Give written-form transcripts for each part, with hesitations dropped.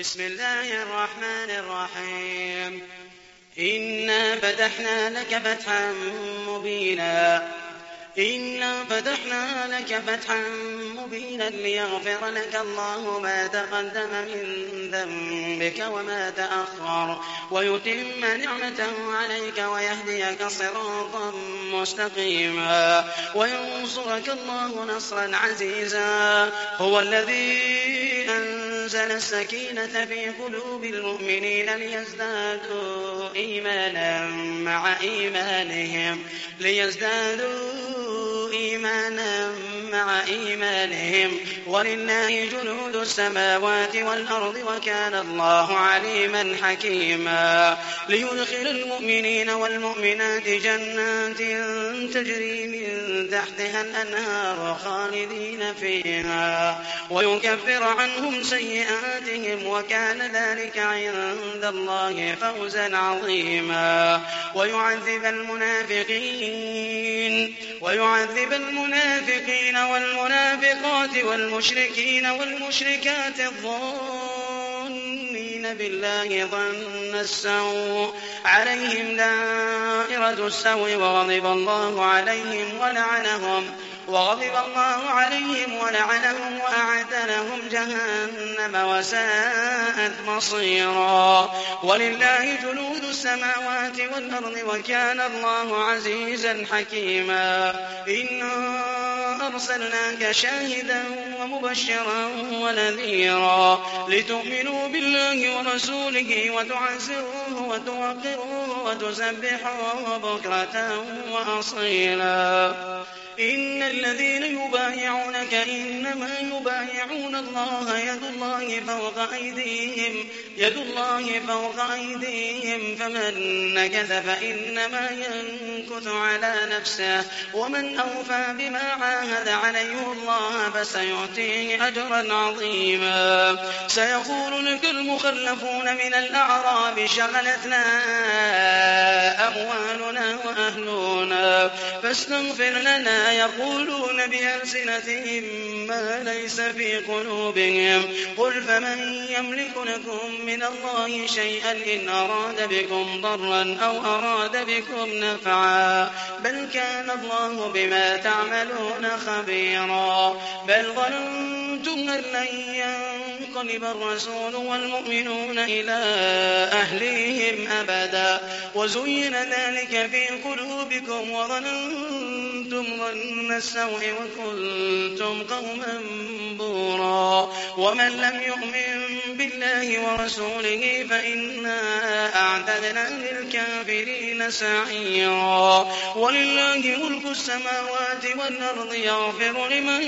بسم الله الرحمن الرحيم. إنا فتحنا لك فتحا مبينا ليغفر لك الله ما تقدم من ذنبك وما تأخر ويتم نعمته عليك ويهديك صراطا مستقيما وينصرك الله نصرا عزيزا. هو الذي أنزل السكينة في قلوب المؤمنين ليزدادوا إيمانا مع إيمانهم ولله جنود السماوات والأرض وكان الله عليما حكيما. ليدخل المؤمنين والمؤمنات جنات تجري من تحتها الأنهار خالدين فيها ويكفر عنهم سيئاتهم وكان ذلك عند الله فوزا عظيما. ويعذب المنافقين والمنافقات والمشركين والمشركات الظانين بالله ظن السوء عليهم دائرة السوء وغضب الله عليهم ولعنهم وأعد لهم جهنم وساءت مصيرا. ولله جنود السماوات والأرض وكان الله عزيزا حكيما. إنا أرسلناك شاهدا ومبشرا ونذيرا لتؤمنوا بالله ورسوله وتعزروه وتوقروه وتسبحوه بكرة وأصيلا. إن الذين يبايعونك إنما يبايعون الله يد الله فوق أيديهم فمن نكث فإنما ينكث على نفسه ومن أوفى بما عاهد عليه الله فسيؤتيه أجرا عظيما. سيقول لك المخلفون من الأعراب شغلتنا أموالنا وأهلنا فاستغفر لنا يقولون بألسنتهم ما ليس في قلوبهم قل فمن يملك لكم من الله شيئا إن أراد بكم ضرا أو أراد بكم نفعا بل كان الله بما تعملون خبيرا. بل ظننتم أن لن ينقلب الرسول والمؤمنون إلى أهليهم أبدا وزين ذلك في قلوبكم وظننتم ظن السوء وكنتم قوما بورا. ومن لم يؤمن بالله ورسوله فإنا أعتدنا للكافرين سعيرا. ولله ملك السماوات والأرض يغفر لمن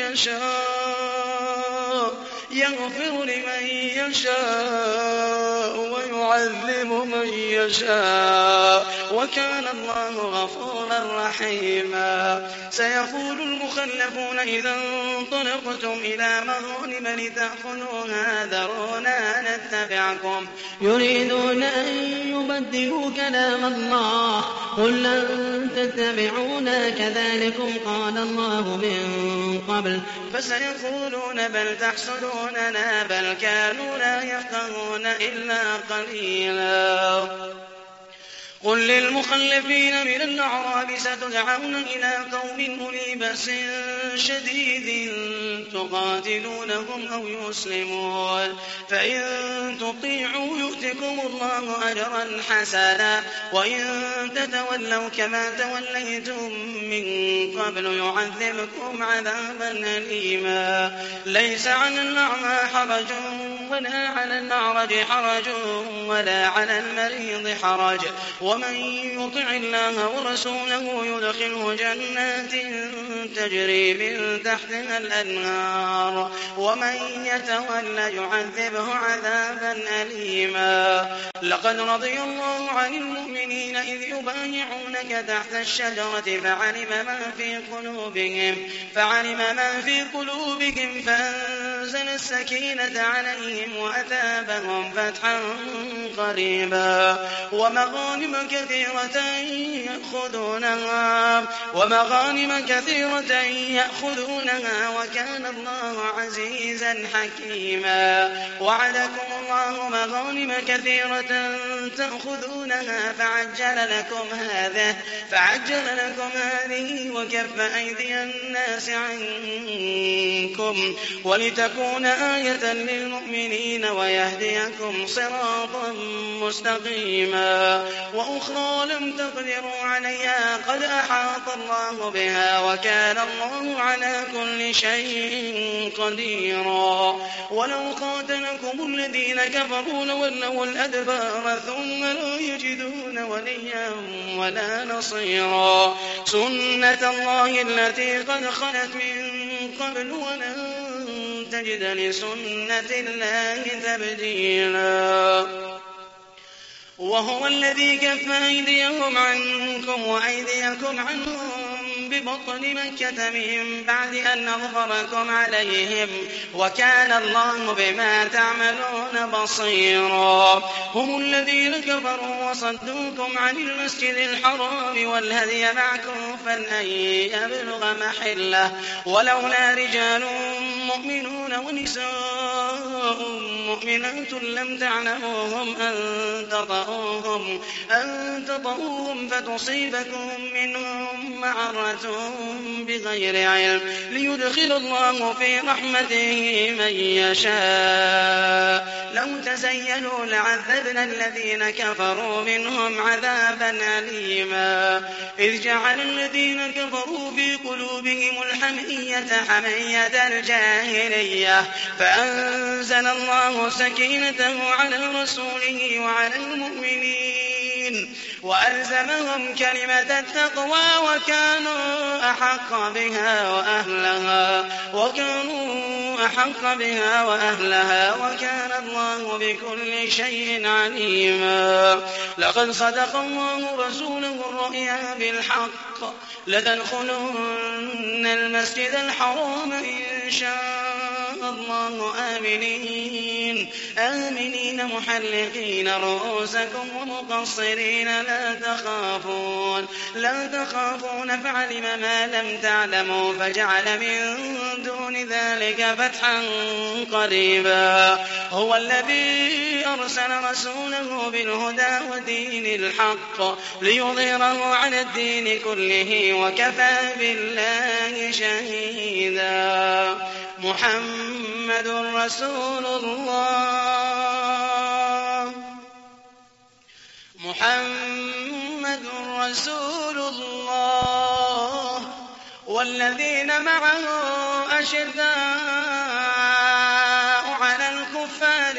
يشاء ويعذب من يشاء وكان الله غفورا رحيما. سيقول المخلفون إذا انطلقتم إلى مغانم لتأخذوها ذرونا نتبعكم يريدون أن يبدلوا كلام الله قل لن تتبعونا كذلكم قال الله من قبل فسيقولون بل تحسدوننا بل كانوا لا يفقهون إلا قليلا. قل للمخلفين من الأعراب ستدعون إلى قوم أولي بأس شديد تقاتلونهم أو يسلمون فإن تطيعوا يؤتكم الله أجرا حسنا وإن تتولوا كما توليتم من قبل يعذبكم عذابا أليما. ليس على الأعمى حرج ولا على الأعرج حرج ولا على المريض حرج ومن يطع الله ورسوله يدخله جنات تجري من تحتها الأنهار ومن يتولى يعذبه عذابا أليما. لقد رضي الله عن المؤمنين إذ يبايعونك تحت الشجرة فعلم ما في قلوبهم فأنزل السكينة عليهم وأثابهم فتحا قريبا ومغانم كثيرة يأخذونها وكان الله عزيزا حكيما. وعدكم الله مغانم كثيرة تأخذونها فعجل لكم هذه وكف أيدي الناس عنكم ولتكون آية للمؤمنين ويهديكم صراطا مستقيما وأخرى لم تقدروا عليها قد أحاط الله بها وكان الله على كل شيء قديرا ولو قاتلكم الذين كفروا لولوا الأدبار ثم لا يجدون وليا ولا نصيرا سنة الله التي قد خلت من قبل ولن تجد لسنة الله تبديلا وهو الذي كف أيديهم عنكم وأيديكم عنهم ببطن مكة من بعد أن أظفركم عليهم وكان الله بما تعملون بصيرا هم الذين كفروا وصدوكم عن المسجد الحرام والهدي معكوفا أن يبلغ محله ولولا رجال مؤمنون ونساء مؤمنات لم تعلموهم أن تطؤوهم فتصيبكم منهم معرة بغير علم ليدخل الله في رحمته من يشاء لو تزينوا لعذبنا الذين كفروا منهم عذابا أليما إذ جعل الذين كفروا في قلوبهم الحمية حمية الجاهلية فأنزل الله سكينته على رسوله وعلى المؤمنين وألزمهم كلمة التقوى وكانوا أحق بها وأهلها وكان الله بكل شيء عليما لقد صدق الله رسوله الرؤيا بالحق لتدخلن المسجد الحرام إن شاء الله آمنين محلقين رؤوسكم ومقصرين لا تخافون فعلم ما لم تعلموا فجعل من دون ذلك فتحا قريبا هو الذي أرسل رسوله بالهدى ودين الحق ليظهره على الدين كله وكفى بالله شهيدا محمد رسول الله والذين معه أشداء على الكفار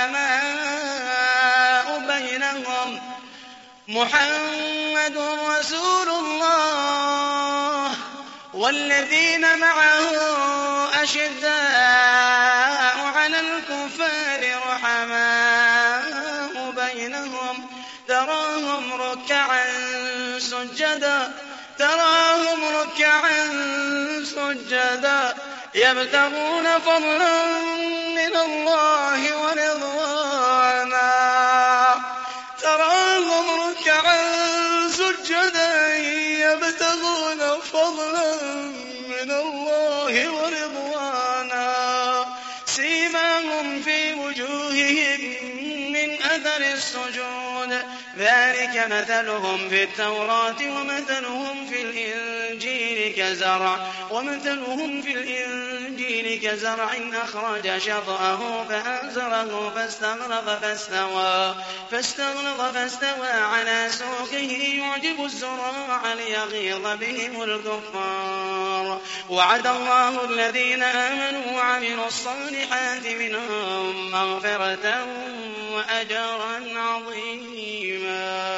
رحماء بينهم محمد رسول الله والذين معه أشداء على الكفار رحماء بينهم تراهم ركعا سجدا يبتغون فضلا من الله ورضوانا تراهم ركعا سجدا يبتغون فضلا من الله ورضوانا سيماهم في وجوههم من أثر السجود ذلك مثلهم في التوراة ومثلهم في الإنجيل كزرع أخرج شطأه فآزره فاستغلظ فاستوى على سوقه يعجب الزراع ليغيظ بهم الكفار وعد الله الذين آمنوا وعملوا الصالحات منهم مغفرة وأجرا عظيما